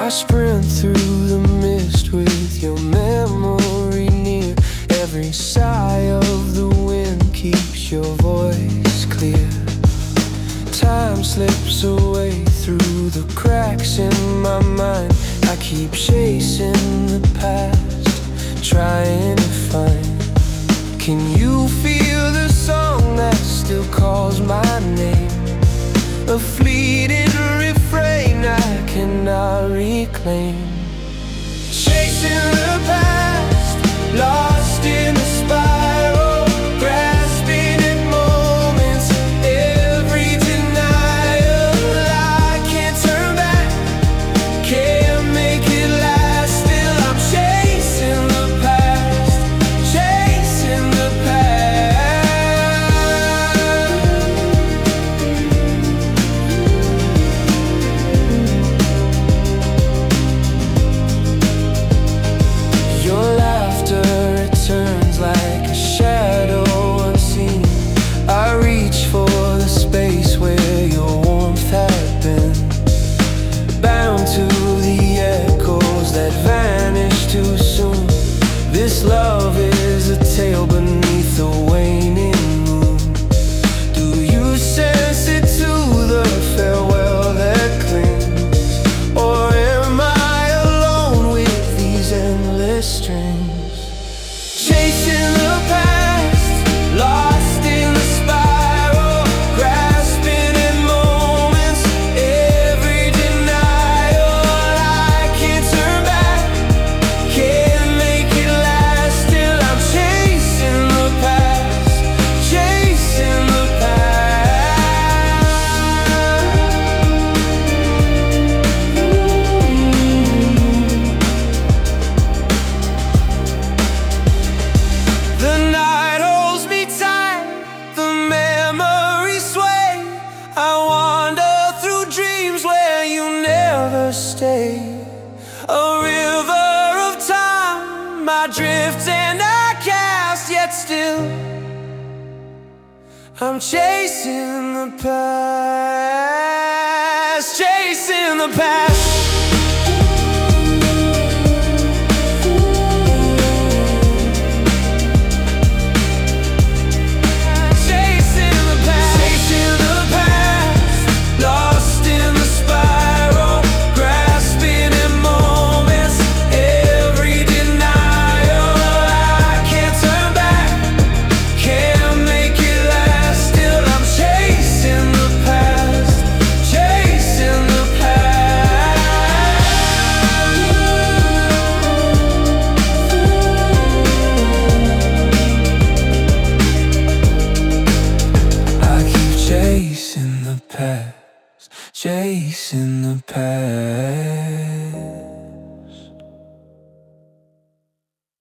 I sprint through the mist with your memory near. Every sigh of the wind keeps your voice clear. Time slips away through the cracks in my mind. I keep chasing the past, trying to find. Can you feel the song that still calls my name? A fleeting refrain I cannot reclaim. Chasing the past, lost in the spiral, grasping at moments, every denial. I can't turn back, can't make it last. Still I'm chasing the past, chasing the past. Your laughter returns like a shadow unseen. I reach for the space where your warmth had been, bound to the echoes that vanish too soon. This love is a tale beneath the waning moon. Do you sense it too, the farewell that clings? Or am I alone with these endless strings? Chasing the past, lost in the spiral, grasping at moments, every denial. I can't turn back, can't make it last. Still I'm chasing the past, chasing the The night holds me tight, the memories sway. I wander through dreams where you never stay. A river of time, I drift and I cast, yet still I'm chasing the past, chasing the past. Chasing the past, chasing the past, lost in the spiral, grasping at moments, every denial. I can't turn back, can't make it last. Still I'm chasing the past, chasing the I keep chasing the past, chasing the past.